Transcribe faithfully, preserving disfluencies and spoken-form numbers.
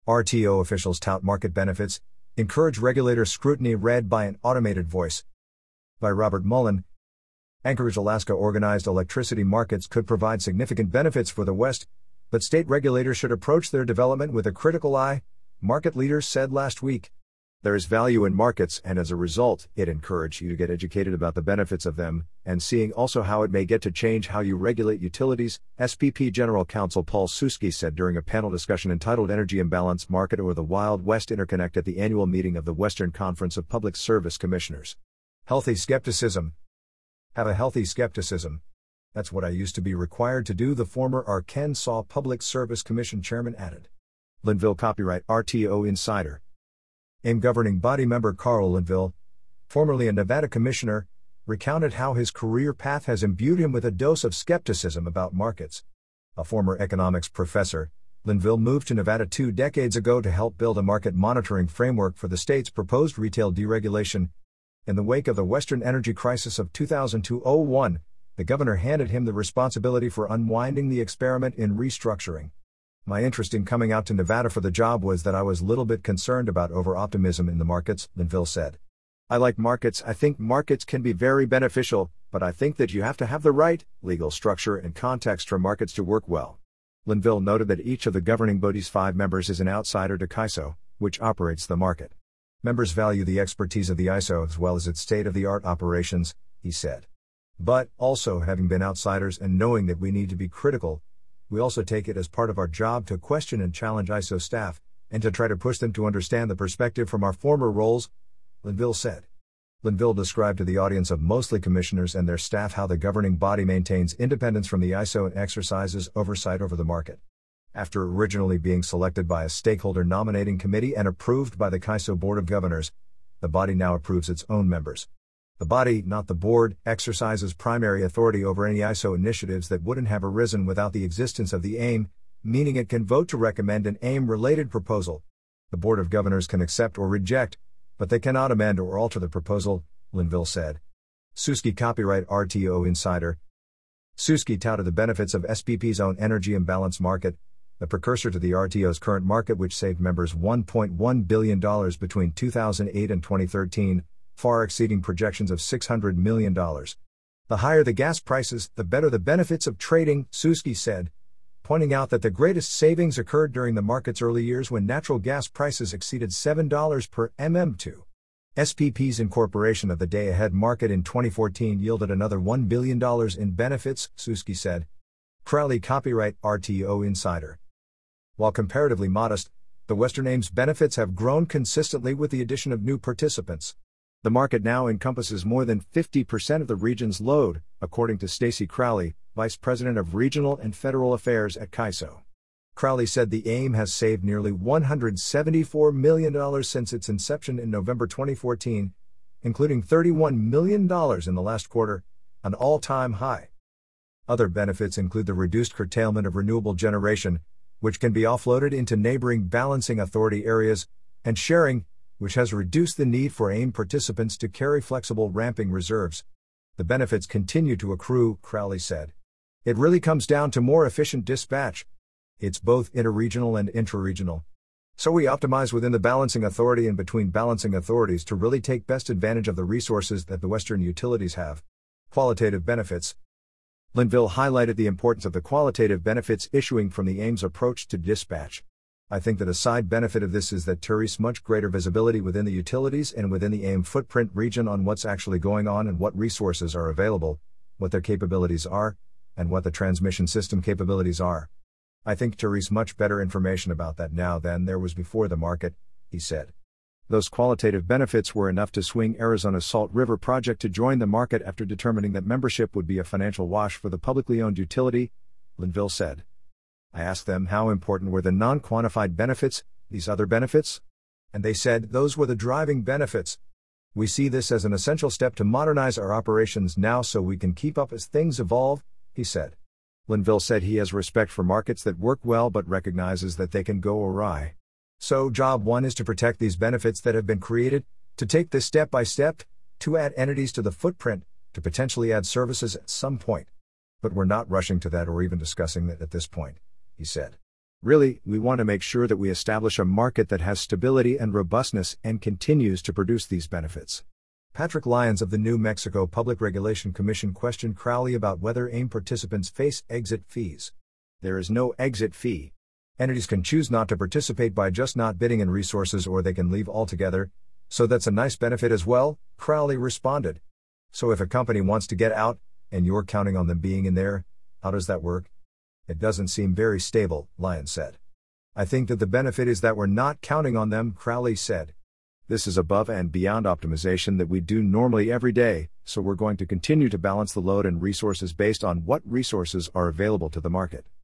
R T O officials tout market benefits, encourage regulator scrutiny. Read by an automated voice. By Robert Mullen. Anchorage, Alaska. Organized electricity markets could provide significant benefits for the West, but state regulators should approach their development with a critical eye, market leaders said last week. There is value in markets, and as a result, it encourages you to get educated about the benefits of them, and seeing also how it may get to change how you regulate utilities, S P P General Counsel Paul Suski said during a panel discussion entitled Energy Imbalance Market or the Wild West Interconnect at the annual meeting of the Western Conference of Public Service Commissioners. Healthy skepticism. Have a healthy skepticism. That's what I used to be required to do, the former Arkansas Public Service Commission chairman added. Linville Copyright R T O Insider. A I M governing body member Carl Linville, formerly a Nevada commissioner, recounted how his career path has imbued him with a dose of skepticism about markets. A former economics professor, Linville moved to Nevada two decades ago to help build a market monitoring framework for the state's proposed retail deregulation. In the wake of the Western energy crisis of two thousand two to oh one, the governor handed him the responsibility for unwinding the experiment in restructuring. My interest in coming out to Nevada for the job was that I was a little bit concerned about over-optimism in the markets, Linville said. I like markets. I think markets can be very beneficial, but I think that you have to have the right legal structure and context for markets to work well. Linville noted that each of the governing body's five members is an outsider to C I S O, which operates the market. Members value the expertise of the I S O as well as its state-of-the-art operations, he said. But, also having been outsiders and knowing that we need to be critical, we also take it as part of our job to question and challenge I S O staff, and to try to push them to understand the perspective from our former roles, Linville said. Linville described to the audience of mostly commissioners and their staff how the governing body maintains independence from the I S O and exercises oversight over the market. After originally being selected by a stakeholder nominating committee and approved by the C I S O Board of Governors, the body now approves its own members. The body, not the board, exercises primary authority over any I S O initiatives that wouldn't have arisen without the existence of the A I M, meaning it can vote to recommend an A I M-related proposal. The Board of Governors can accept or reject, but they cannot amend or alter the proposal, Linville said. Suski Copyright R T O Insider. Suski touted the benefits of S P P's own energy imbalance market, the precursor to the R T O's current market, which saved members one point one billion dollars between two thousand eight and twenty thirteen, far exceeding projections of six hundred million dollars. The higher the gas prices, the better the benefits of trading, Suski said, pointing out that the greatest savings occurred during the market's early years when natural gas prices exceeded seven dollars per millimeter cube. S P P's incorporation of the day-ahead market in twenty fourteen yielded another one billion dollars in benefits, Suski said. Crowley Copyright R T O Insider. While comparatively modest, the Western A I M's benefits have grown consistently with the addition of new participants. The market now encompasses more than fifty percent of the region's load, according to Stacy Crowley, Vice President of Regional and Federal Affairs at C I S O. Crowley said the A I M has saved nearly one hundred seventy-four million dollars since its inception in November twenty fourteen, including thirty-one million dollars in the last quarter, an all-time high. Other benefits include the reduced curtailment of renewable generation, which can be offloaded into neighboring balancing authority areas, and sharing, which has reduced the need for A I M participants to carry flexible ramping reserves. The benefits continue to accrue, Crowley said. It really comes down to more efficient dispatch. It's both interregional and intraregional. So we optimize within the balancing authority and between balancing authorities to really take best advantage of the resources that the Western utilities have. Qualitative benefits. Linville highlighted the importance of the qualitative benefits issuing from the A I M's approach to dispatch. I think that a side benefit of this is that there is much greater visibility within the utilities and within the A I M footprint region on what's actually going on and what resources are available, what their capabilities are, and what the transmission system capabilities are. I think there is much better information about that now than there was before the market, he said. Those qualitative benefits were enough to swing Arizona's Salt River project to join the market after determining that membership would be a financial wash for the publicly owned utility, Linville said. I asked them how important were the non-quantified benefits, these other benefits? And they said those were the driving benefits. We see this as an essential step to modernize our operations now so we can keep up as things evolve, he said. Linville said he has respect for markets that work well but recognizes that they can go awry. So job one is to protect these benefits that have been created, to take this step by step, to add entities to the footprint, to potentially add services at some point. But we're not rushing to that or even discussing that at this point, he said. Really, we want to make sure that we establish a market that has stability and robustness and continues to produce these benefits. Patrick Lyons of the New Mexico Public Regulation Commission questioned Crowley about whether AIM participants face exit fees. There is no exit fee. Entities can choose not to participate by just not bidding in resources, or they can leave altogether, so that's a nice benefit as well, Crowley responded. So if a company wants to get out, and you're counting on them being in there, how does that work? It doesn't seem very stable, Lyons said. I think that the benefit is that we're not counting on them, Crowley said. This is above and beyond optimization that we do normally every day, so we're going to continue to balance the load and resources based on what resources are available to the market.